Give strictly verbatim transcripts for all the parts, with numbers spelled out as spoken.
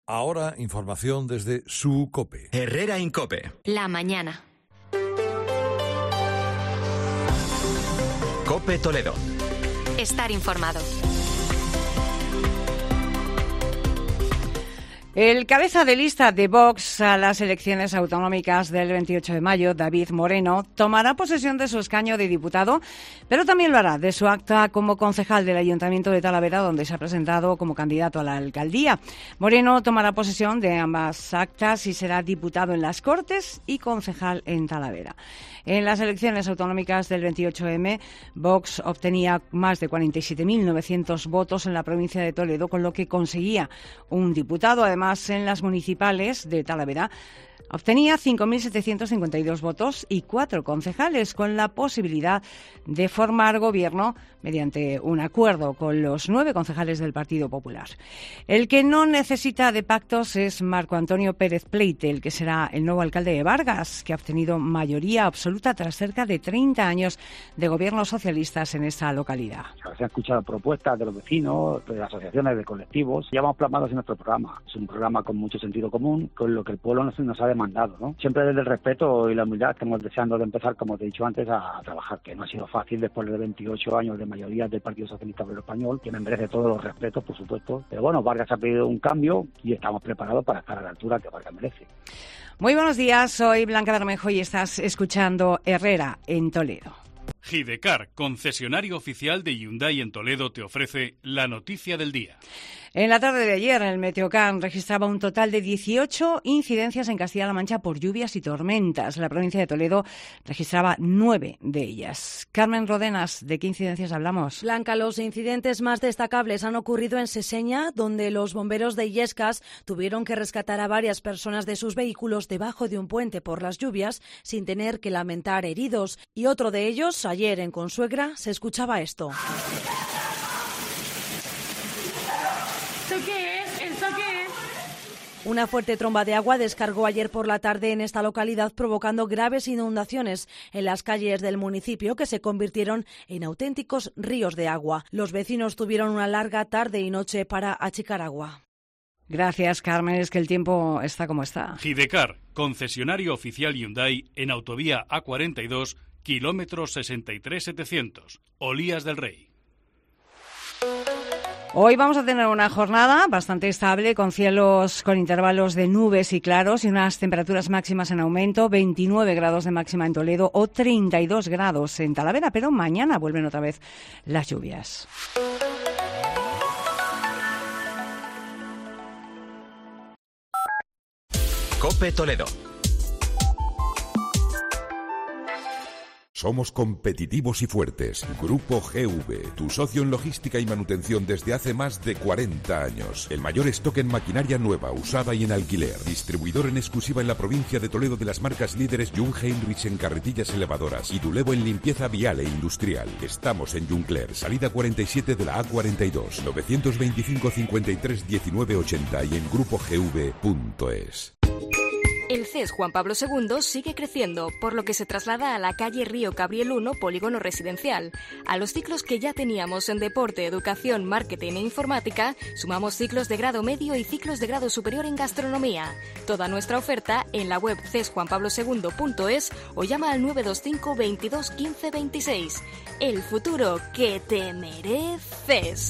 Ahora, información desde su COPE. Herrera Incope. La mañana. COPE Toledo. Estar informado. El cabeza de lista de Vox a las elecciones autonómicas del veintiocho de mayo, David Moreno, tomará posesión de su escaño de diputado, pero también lo hará de su acta como concejal del Ayuntamiento de Talavera, donde se ha presentado como candidato a la alcaldía. Moreno tomará posesión de ambas actas y será diputado en las Cortes y concejal en Talavera. En las elecciones autonómicas del veintiocho eme, Vox obtenía más de cuarenta y siete mil novecientos votos en la provincia de Toledo, con lo que conseguía un diputado. Además, en las municipales de Talavera obtenía cinco mil setecientos cincuenta y dos votos y cuatro concejales, con la posibilidad de formar gobierno mediante un acuerdo con los nueve concejales del Partido Popular. El que no necesita de pactos es Marco Antonio Pérez Pleite, el que será el nuevo alcalde de Vargas, que ha obtenido mayoría absoluta tras cerca de treinta años de gobiernos socialistas en esta localidad. Se han escuchado propuestas de los vecinos, de asociaciones, de colectivos. Ya vamos plasmados en nuestro programa. Es un programa con mucho sentido común, con lo que el pueblo nos, nos ha demandado, ¿no? Siempre desde el respeto y la humildad, estamos deseando de empezar, como te he dicho antes, a, a trabajar, que no ha sido fácil después de veintiocho años de mayoría del Partido Socialista Obrero Español, que me merece todos los respetos, por supuesto. Pero bueno, Vargas ha pedido un cambio y estamos preparados para estar a la altura que Vargas merece. Muy buenos días, soy Blanca Bermejo y estás escuchando Herrera en Toledo. Gidecar, concesionario oficial de Hyundai en Toledo, te ofrece la noticia del día. En la tarde de ayer, el Meteocan registraba un total de dieciocho incidencias en Castilla-La Mancha por lluvias y tormentas. La provincia de Toledo registraba nueve de ellas. Carmen Rodenas, ¿de qué incidencias hablamos? Blanca, los incidentes más destacables han ocurrido en Seseña, donde los bomberos de Illescas tuvieron que rescatar a varias personas de sus vehículos debajo de un puente por las lluvias, sin tener que lamentar heridos. Y otro de ellos, ayer en Consuegra, se escuchaba esto. ¿Esto qué es? ¿Esto qué es? Una fuerte tromba de agua descargó ayer por la tarde en esta localidad, provocando graves inundaciones en las calles del municipio, que se convirtieron en auténticos ríos de agua. Los vecinos tuvieron una larga tarde y noche para achicar agua. Gracias, Carmen. Es que el tiempo está como está. Gidecar, concesionario oficial Hyundai en autovía A cuarenta y dos, kilómetro sesenta y tres mil setecientos, Olías del Rey. Hoy vamos a tener una jornada bastante estable, con cielos con intervalos de nubes y claros y unas temperaturas máximas en aumento, veintinueve grados de máxima en Toledo o treinta y dos grados en Talavera, pero mañana vuelven otra vez las lluvias. COPE Toledo. Somos competitivos y fuertes. Grupo G V, tu socio en logística y manutención desde hace más de cuarenta años. El mayor stock en maquinaria nueva, usada y en alquiler. Distribuidor en exclusiva en la provincia de Toledo de las marcas líderes Jung Heinrich en carretillas elevadoras y Dulevo en limpieza vial e industrial. Estamos en Juncler, salida cuarenta y siete de la A cuarenta y dos, novecientos veinticinco cincuenta y tres diecinueve ochenta y en grupo g v punto es. El C E S Juan Pablo segundo sigue creciendo, por lo que se traslada a la calle Río Cabriel uno, polígono residencial. A los ciclos que ya teníamos en deporte, educación, marketing e informática, sumamos ciclos de grado medio y ciclos de grado superior en gastronomía. Toda nuestra oferta en la web c e s juan pablo segundo punto es o llama al nueve dos cinco veintidós quince veintiséis. El futuro que te mereces.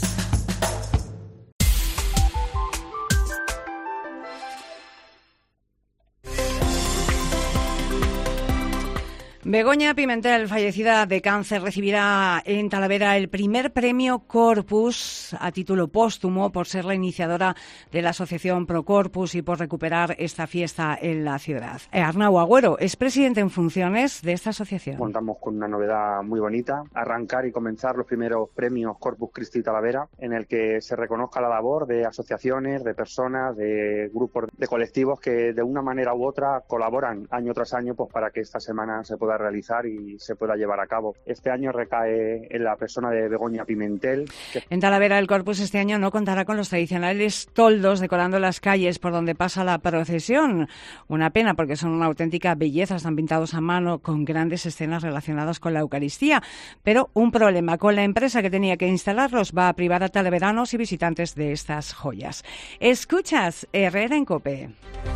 Begoña Pimentel, fallecida de cáncer, recibirá en Talavera el primer premio Corpus a título póstumo por ser la iniciadora de la asociación Pro Corpus y por recuperar esta fiesta en la ciudad. Arnau Agüero es presidente en funciones de esta asociación. Contamos con una novedad muy bonita, arrancar y comenzar los primeros premios Corpus Christi Talavera, en el que se reconozca la labor de asociaciones, de personas, de grupos, de colectivos que de una manera u otra colaboran año tras año pues, para que esta semana se pueda pueda realizar y se pueda llevar a cabo. Este año recae en la persona de Begoña Pimentel. Que... En Talavera el Corpus este año no contará con los tradicionales toldos decorando las calles por donde pasa la procesión. Una pena porque son una auténtica belleza, están pintados a mano con grandes escenas relacionadas con la Eucaristía. Pero un problema con la empresa que tenía que instalarlos va a privar a talaveranos y visitantes de estas joyas. Escuchas Herrera en COPE.